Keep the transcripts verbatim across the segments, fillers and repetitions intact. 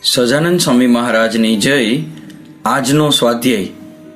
સજાનંદ સ્વામી મહારાજની જય. આજનો સ્વાધ્યાય.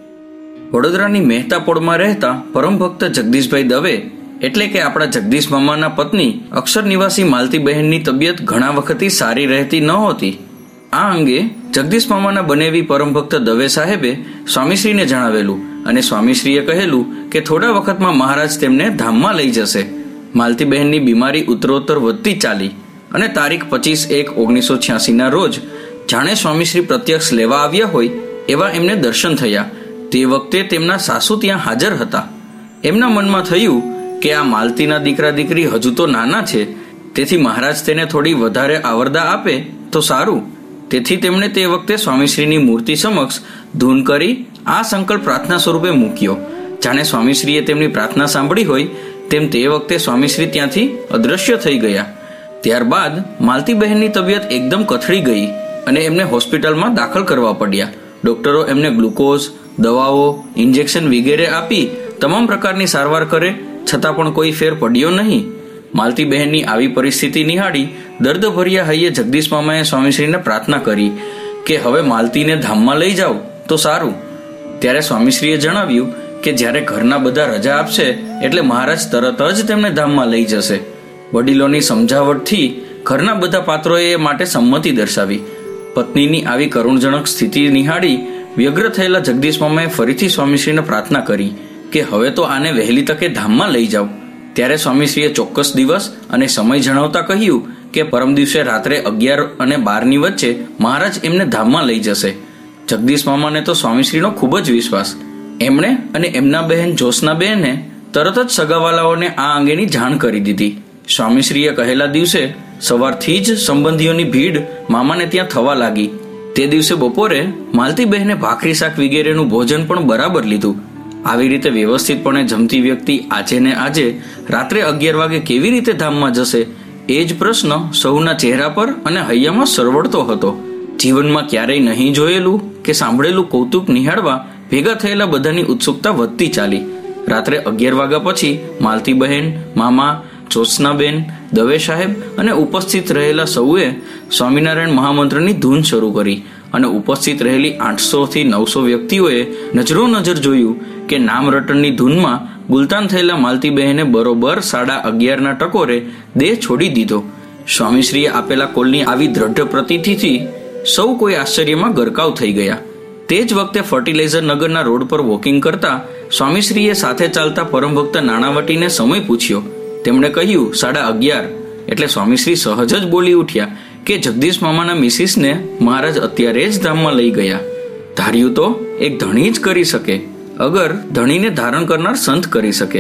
વડોદરાની મહેતા પોળમાં રહેતા પરમ ભક્ત જગદીશભાઈ દવે એટલે કે આપણા જગદીશ મામાના પત્ની અક્ષર નિવાસી માલતીબહેનની તબિયત ઘણા વખતથી સારી રહેતી નહોતી. આ અંગે જગદીશ મામાના બનેવી પરમ ભક્ત દવે સાહેબે સ્વામીશ્રીને જણાવેલું અને સ્વામીશ્રીએ કહેલું કે થોડા વખતમાં મહારાજ તેમને ધામમાં લઈ જશે. માલતીબહેનની બીમારી ઉત્તરોત્તર વધતી ચાલી અને તારીખ પચીસ એક ઓગણીસો છ્યાસીના રોજ જાણે સ્વામીશ્રી પ્રત્યક્ષ લેવા આવ્યા હોય એવા એમને દર્શન થયા. તે વખતે તેમના સાસુ ત્યાં હાજર હતા. એમના મનમાં થયું કે આ માલતીના દીકરા દીકરી હજુ તો નાના છે, તેથી મહારાજ તેને થોડી વધારે આવરદા આપે તો સારું. તેથી તેમણે તે વખતે સ્વામીશ્રીની મૂર્તિ સમક્ષ ધૂન કરી આ સંકલ્પ પ્રાર્થના સ્વરૂપે મૂક્યો. જાણે સ્વામીશ્રીએ તેમની પ્રાર્થના સાંભળી હોય તેમ તે વખતે સ્વામીશ્રી ત્યાંથી અદૃશ્ય થઈ ગયા. ત્યારબાદ માલતીબહેનની તબિયત એકદમ કથળી ગઈ અને એમને હોસ્પિટલમાં દાખલ કરવા પડ્યા. ડોક્ટરો એમને ગ્લુકોઝ, દવાઓ, ઇન્જેક્શન વગેરે આપી તમામ પ્રકારની સારવાર કરે છતાં પણ કોઈ ફેર પડ્યો નહીં. માલતીબહેનની આવી પરિસ્થિતિ નિહાળી દર્દભર્યા હૈયે જગદીશ મામાએ સ્વામીશ્રીને પ્રાર્થના કરી કે હવે માલતીને ધામમાં લઈ જાઓ તો સારું. ત્યારે સ્વામીશ્રીએ જણાવ્યું કે જ્યારે ઘરના બધા રજા આપશે એટલે મહારાજ તરત જ તેમને ધામમાં લઈ જશે. વડીલોની સમજાવટથી ઘરના બધા પાત્રોએ એ માટે સંમતિ દર્શાવી. પત્નીની આવી કરુણજનક સ્થિતિ નિહાળી વ્યગ્ર થયેલા જગદીશ મામાએ ફરીથી સ્વામીશ્રીને પ્રાર્થના કરી કે હવે તો આને વહેલી તકે ધામમાં લઈ જાઓ. ત્યારે સ્વામીશ્રીએ ચોક્કસ દિવસ અને સમય જણાવતા કહ્યું કે પરમ દિવસે રાત્રે અગિયાર અને બારની વચ્ચે મહારાજ એમને ધામમાં લઈ જશે. જગદીશ મામાને તો સ્વામીશ્રીનો ખૂબ જ વિશ્વાસ. એમણે અને એમના બહેન જ્યોત્સનાબેને તરત જ સગાવાલાઓને આ અંગેની જાણ કરી દીધી. સ્વામીશ્રીએ કહેલા દિવસે સવારથી જ સંબંધીઓની ભીડ મામાને ત્યાં થવા લાગી. તે દિવસે બપોરે માલતીબહેને ભાખરી શાક વગેરેનું ભોજન પણ બરાબર લીધું. આવી રીતે વ્યવસ્થિતપણે જમતી વ્યક્તિ આજે ને આજે રાત્રે અગિયાર વાગે કેવી રીતે ધામમાં જશે એ જ પ્રશ્ન સૌના ચહેરા પર અને હૈયામાં સરવડતો હતો. જીવનમાં ક્યારેય નહીં જોયેલું કે સાંભળેલું કૌતુક નિહાળવા ભેગા થયેલા બધાની ઉત્સુકતા વધતી ચાલી. રાત્રે અગિયાર વાગ્યા પછી માલતીબહેન, મામા, જ્યોત્સનાબેન, દવે સાહેબ અને ઉપસ્થિત રહેલા સૌએ સ્વામિનારાયણ મહામંત્રની ધૂન શરૂ કરી અને ઉપસ્થિત રહેલી આઠસો થી નવસો વ્યક્તિઓએ નજરો નજર જોયું કે નામ રટણની ધૂનમાં ગુલતાન થયેલા માલતીબહેને બરોબર સાડા અગિયારના ટકોરે દેહ છોડી દીધો. સ્વામીશ્રીએ આપેલા કોલની આવી દ્રઢ પ્રતીતિથી સૌ કોઈ આશ્ચર્યમાં ગરકાવ થઈ ગયા. તે જ વખતે ફર્ટિલાઇઝર નગરના રોડ પર વોકિંગ કરતા સ્વામીશ્રીએ સાથે ચાલતા પરમભક્ત નાણાવટીને સમય પૂછ્યો. તેમણે કહ્યું સાડા અગિયાર. એટલે સ્વામીશ્રી સહજ જ બોલી ઉઠ્યા કે જગદીશ મામાના મિસિસને મહારાજ અત્યારે જ ધામમાં લઈ ગયા. ધાર્યું તો એક ધણી જ કરી શકે, અગર ધણીને ધારણ કરનાર સંત કરી શકે.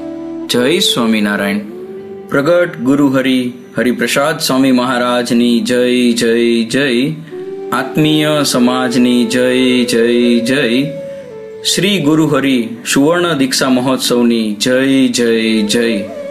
જય સ્વામિનારાયણ. પ્રગટ ગુરુ હરિ હરિપ્રસાદ સ્વામી મહારાજની જય જય જય. આત્મીય સમાજની જય જય જય. શ્રી ગુરુ હરિ સુવર્ણ દીક્ષા મહોત્સવની જય જય જય.